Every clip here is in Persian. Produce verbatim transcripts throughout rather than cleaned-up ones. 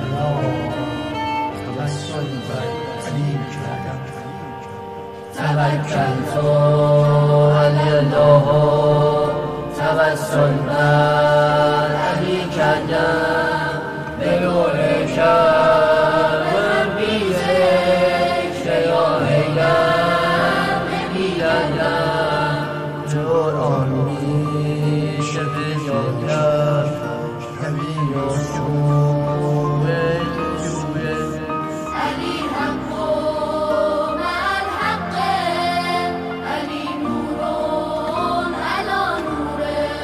الله توسل بر علی کردم. توکلت علی الله توسل بر علی کردم. به نور کرم بی ذکر یا حیدر نمی‌گردم. جرآن میشه به یادم همین جوه جوه علی حق مع الحق، علی نور علی نور.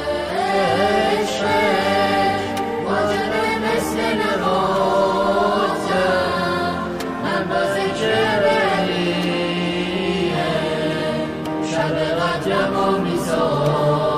عشق واجب مثل نمازم، من با ذکر علیه شب قدرمو میسازم.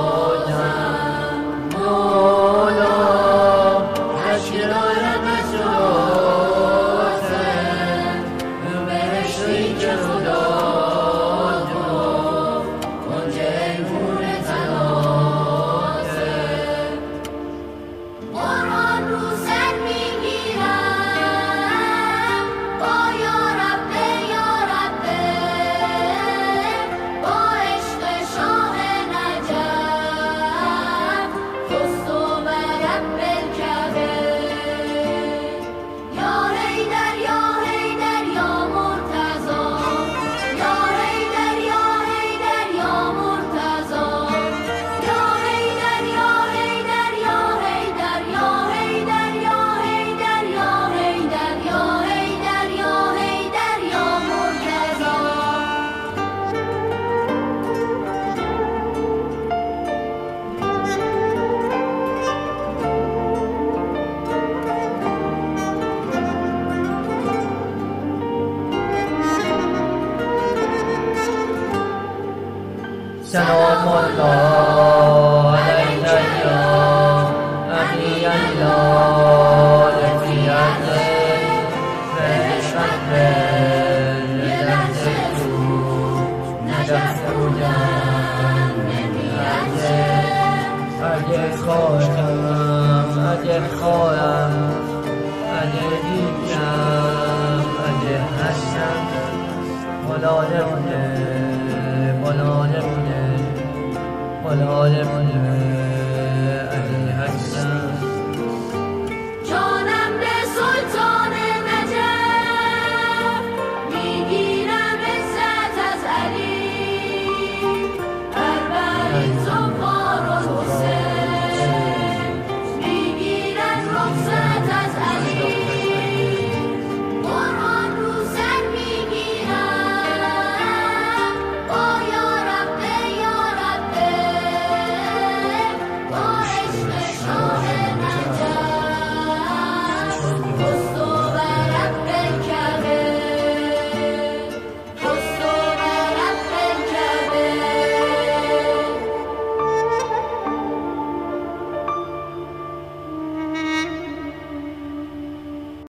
سلام الله